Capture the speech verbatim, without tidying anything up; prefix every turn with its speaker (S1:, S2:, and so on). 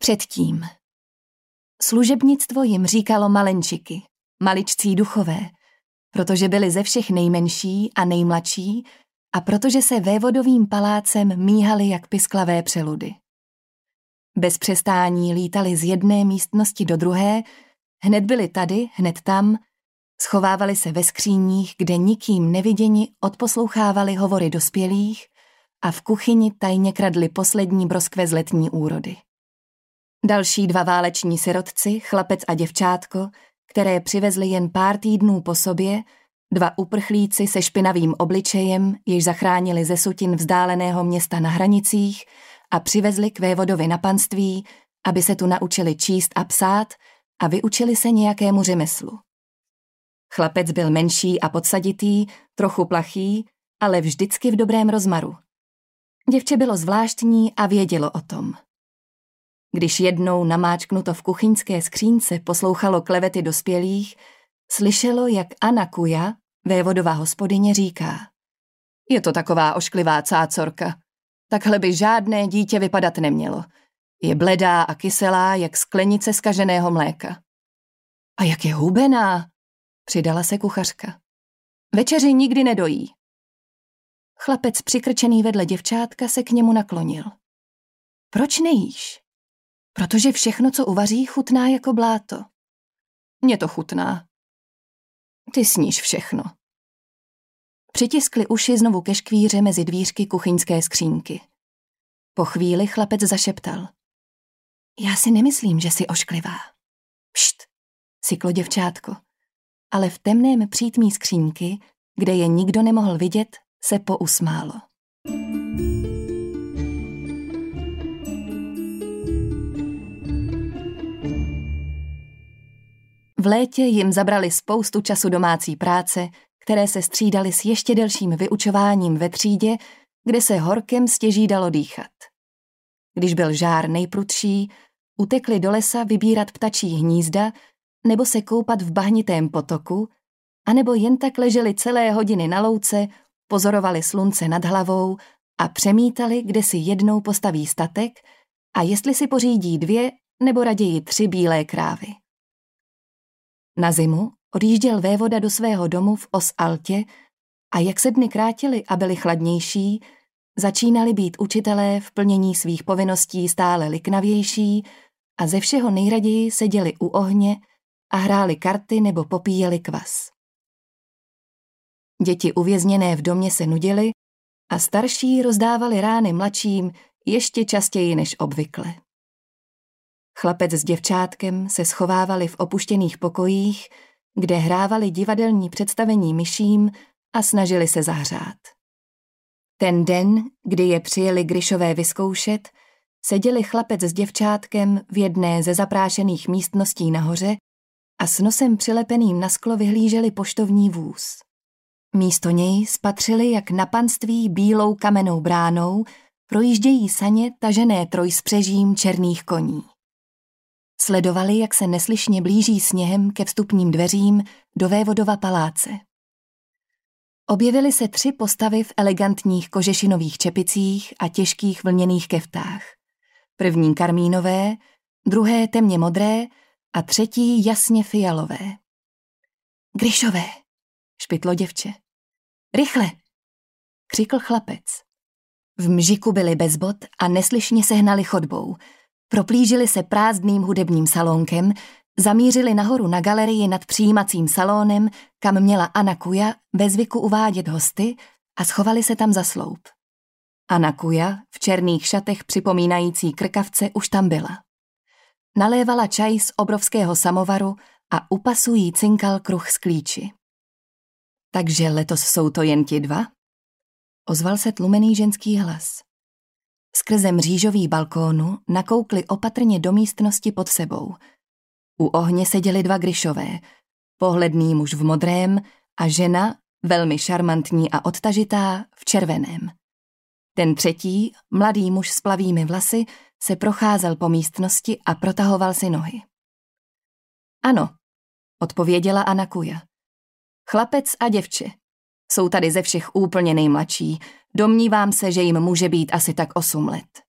S1: Předtím. Služebnictvo jim říkalo malenčiky, maličcí duchové, protože byli ze všech nejmenší a nejmladší a protože se vévodovým palácem míhali jak pisklavé přeludy. Bez přestání lítali z jedné místnosti do druhé, hned byli tady, hned tam, schovávali se ve skříních, kde nikým neviděni odposlouchávali hovory dospělých a v kuchyni tajně kradli poslední broskve z letní úrody. Další dva váleční sirotci, chlapec a děvčátko, které přivezli jen pár týdnů po sobě, dva uprchlíci se špinavým obličejem, jež zachránili ze sutin vzdáleného města na hranicích a přivezli k vévodovi na panství, aby se tu naučili číst a psát a vyučili se nějakému řemeslu. Chlapec byl menší a podsaditý, trochu plachý, ale vždycky v dobrém rozmaru. Děvče bylo zvláštní a vědělo o tom. Když jednou namáčknuto v kuchyňské skřínce poslouchalo klevety dospělých, slyšelo, jak Anakuja, vévodova hospodyně, říká: Je to taková ošklivá cácorka. Takhle by žádné dítě vypadat nemělo. Je bledá a kyselá, jak sklenice zkaženého mléka. A jak je hubená, přidala se kuchařka. Večeři nikdy nedojí. Chlapec přikrčený vedle děvčátka se k němu naklonil. Proč nejíš? Protože všechno, co uvaří, chutná jako bláto. Mně to chutná. Ty sníš všechno. Přitiskli uši znovu ke škvíře mezi dvířky kuchyňské skřínky. Po chvíli chlapec zašeptal. Já si nemyslím, že jsi ošklivá. Pšt, syklo děvčátko. Ale v temném přítmí skřínky, kde je nikdo nemohl vidět, se pousmálo. V létě jim zabrali spoustu času domácí práce, které se střídaly s ještě delším vyučováním ve třídě, kde se horkem stěží dalo dýchat. Když byl žár nejprudší, utekli do lesa vybírat ptačí hnízda nebo se koupat v bahnitém potoku, anebo jen tak leželi celé hodiny na louce, pozorovali slunce nad hlavou a přemítali, kde si jednou postaví statek a jestli si pořídí dvě nebo raději tři bílé krávy. Na zimu odjížděl vévoda do svého domu v Os-Altě a jak se dny krátily a byly chladnější, začínali být učitelé v plnění svých povinností stále liknavější a ze všeho nejraději seděli u ohně a hráli karty nebo popíjeli kvas. Děti uvězněné v domě se nudily a starší rozdávali rány mladším ještě častěji než obvykle. Chlapec s děvčátkem se schovávali v opuštěných pokojích, kde hrávali divadelní představení myším a snažili se zahřát. Ten den, kdy je přijeli Gryšové vyzkoušet, seděli chlapec s děvčátkem v jedné ze zaprášených místností nahoře a s nosem přilepeným na sklo vyhlíželi poštovní vůz. Místo něj spatřili, jak na panství bílou kamennou bránou projíždějí saně tažené trojspřežím černých koní. Sledovali, jak se neslyšně blíží sněhem ke vstupním dveřím do vévodova paláce. Objevily se tři postavy v elegantních kožešinových čepicích a těžkých vlněných keftách. První karmínové, druhé temně modré a třetí jasně fialové. Gryšové, špitlo děvče. Rychle, křikl chlapec. V mžiku byli bez bot a neslyšně se hnali chodbou. Proplížili se prázdným hudebním salonkem, zamířili nahoru na galerii nad přijímacím salónem, kam měla Anakuja ve zvyku uvádět hosty a schovali se tam za sloup. Anakuja v černých šatech připomínající krkavce už tam byla. Nalévala čaj z obrovského samovaru a u pasu jí cinkal kruh z klíči. Takže letos jsou to jen ti dva? Ozval se tlumený ženský hlas. Skrze mřížový balkónu nakoukli opatrně do místnosti pod sebou. U ohně seděli dva Gryšové, pohledný muž v modrém a žena, velmi šarmantní a odtažitá, v červeném. Ten třetí, mladý muž s plavými vlasy, se procházel po místnosti a protahoval si nohy. Ano, odpověděla Anakuja. Chlapec a děvče. Jsou tady ze všech úplně nejmladší. Domnívám se, že jim může být asi tak osm let.